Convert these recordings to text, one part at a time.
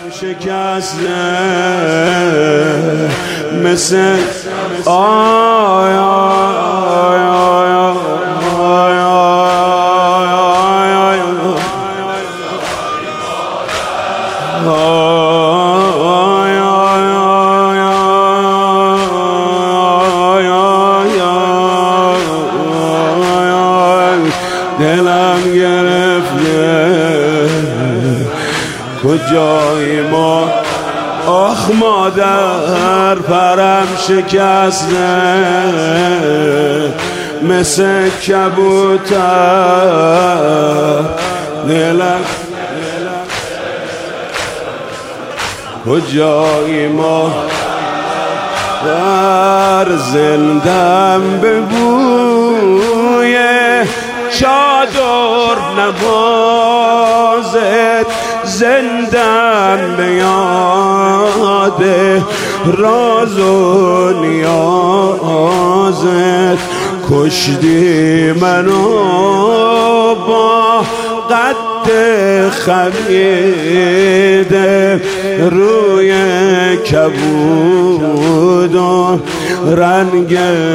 شکسته مثل آی آی آی دلم گرفته کجای ما آخ مادر پرم شکسته مثل کبوتر دلم کجای ما در زندم به بوی چادر نمازت زندم به یاد راز و نیازت کشتی منو با قد خمیده روی کبود و رنگ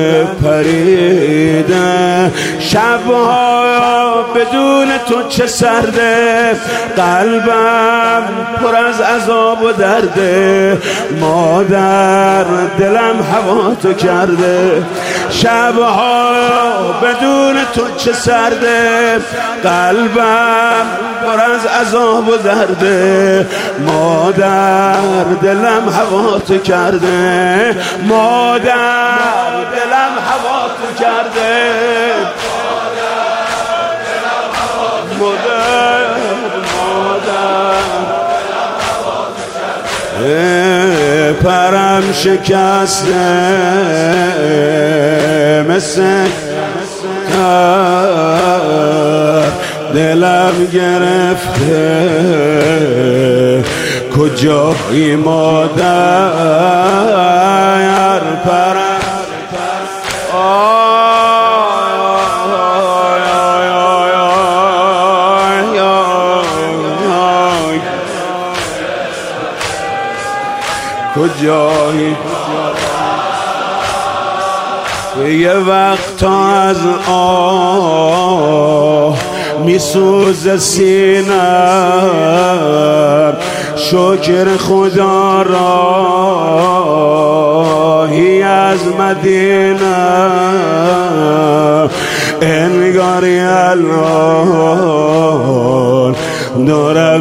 پریده شبها بدون تو چه سرده قلبم پر از عذاب و درده مادر دلم هوا تو کرده شبها بدون تو چه سرده قلبم پر از عذاب و درده مادر دلم هوا تو کرده مادر دلم هوا تو کرده مادر پرم شکسته مثل دلم گرفته کجایی مادر پرم کجایی یه وقت از آه میسوز سینم شکر خدا راهی از مدینه انگاری الان دارم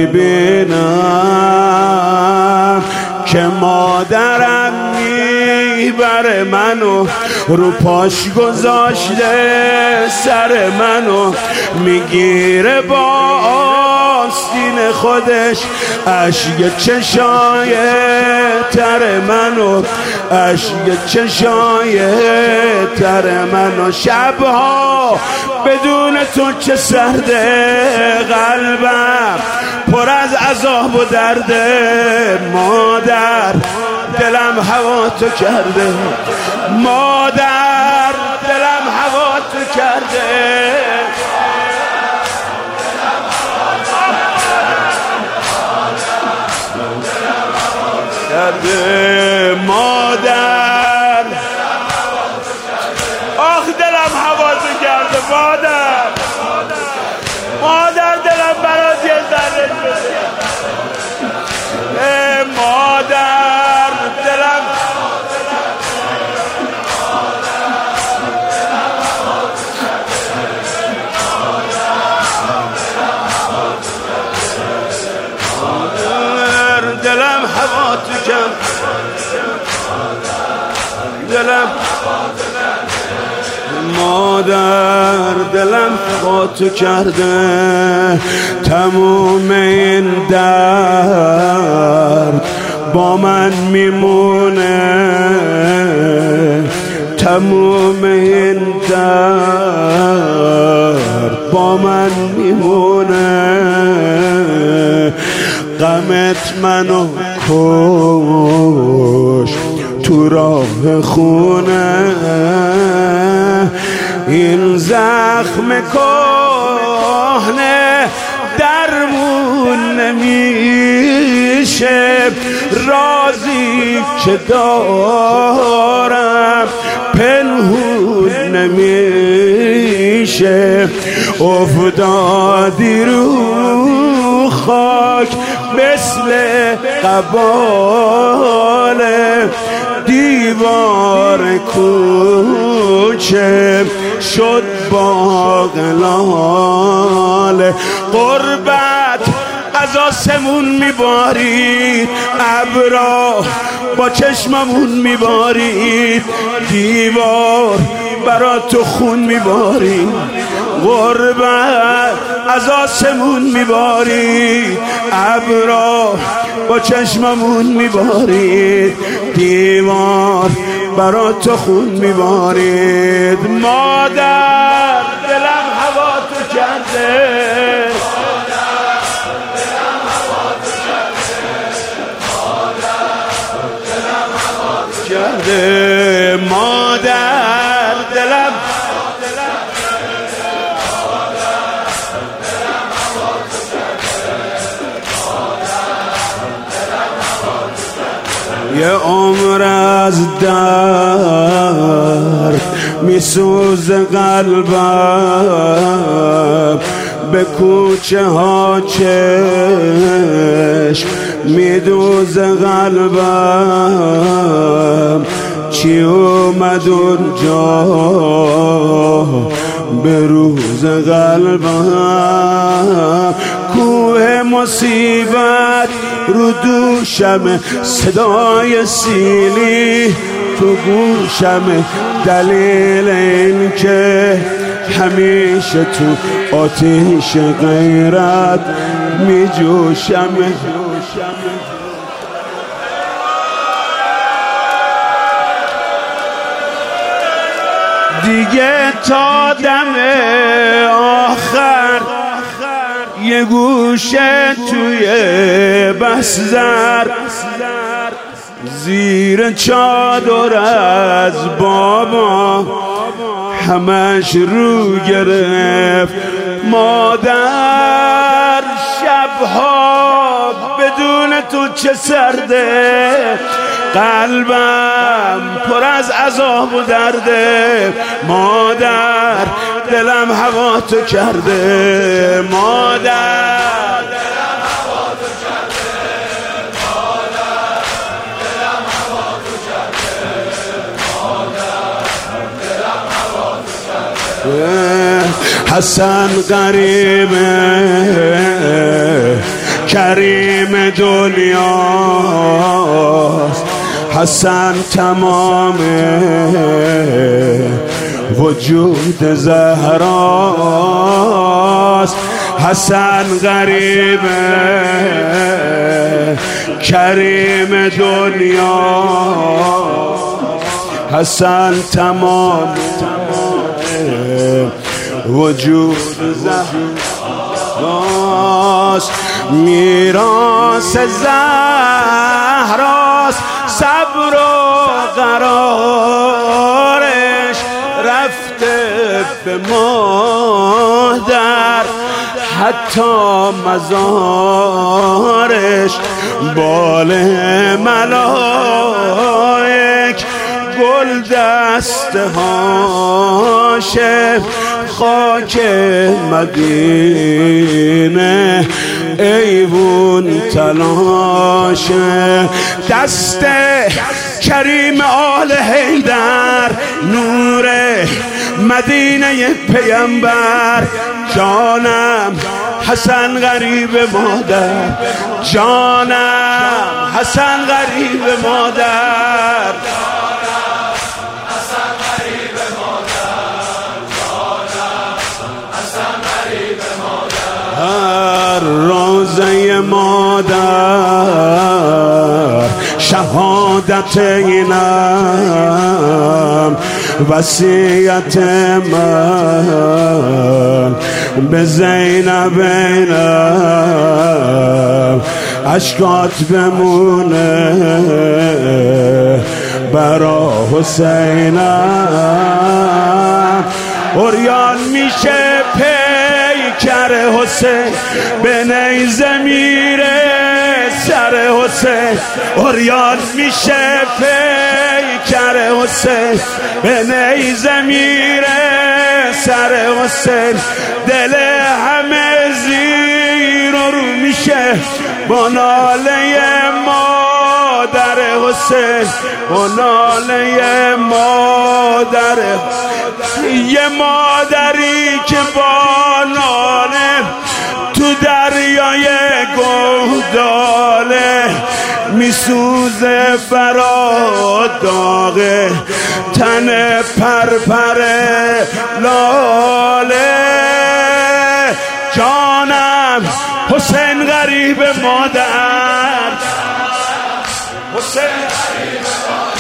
میبینم که مادرم میبره منو رو پاش گذاشته سر منو میگیره با آستین خودش اشک چشای تر منو اشک چشای تر منو شبها بدون تو چه سرده قلبم پر از عذاب و درده مادر دلم هوا تو کرده مادر دلم هوا تو کرده مادر آخ دلم هوا تو کرده مادر مادر دلم برات یه ذره بده مادر دلم دلم هوا تو کرده دلم مادر دلم هوا تو کرده تموم این درد با من میمونه تموم این درد با من میمونه غمت منو کش تو راه خونه این زخم کهنه درمون نمیشه رازی که دارم پنهون نمیشه. افتادی رو خاک مثل قبال دیوار کوچه شد باغلال. قربت از آسمون میبارید، ابرا با چشممون میبارید، دیوار برا تو خون میبارید. غربت از آسمون میبارید، ابرا با چشممون میبارید، دیوار برا تو خون میبارید. مادر دلم هوا تو کرده، مادر دلم یه عمر از درد میسوزه قلبم، به کوچه ها چشم میدوزه قلبم. چی اومد اونجا به روز قلبم؟ کوه مصیبت رو دوشم، صدای سیلی تو گوشم، دلیل این که همیشه تو آتیش غیرت می جوشم. دیگه تا دم آخر یه گوشه توی بستر زیر چادر از بابا همش رو گرفت. مادر شبها بدون تو چه سرده، قلبم پر از عذاب و درده. مادر دلم هوا تو کرده، مادر دلم هوا تو کرده، مادر دلم هوا تو کرده، مادر دلم هوا تو کرده. حسن غریبه کریم دنیاست، حسن تمام وجود زهراست. حسن غریبه کریم دنیاست، حسن تمام وجود زهراست. میراث زهراست، صبر و قرارش رفته به مادر، حتی مزارش بال ملائک گل دسته هاشه، خاک مدینه ایوون تلاشه. دست کریم آل حیدر نور مدینه پیمبر، جانم حسن غریب مادر، جانم حسن غریب مادر، روزه مادر شهادت اینم، وصیت من به زینب اینم، اشکات بمونه برا حسینم. اوریان میشه پیکر حسین، به نیزه میره سر حسین اوریان میشه پیکر حسین به نیزه میره سر حسین دل همه زیر و رو میشه با ناله مادر حسین با ناله مادر یه مادری که با ناله تو دریای گهداله میسوزه برا داغه تن پرپر لاله جانم حسین غریب مادر حسین غریب مادر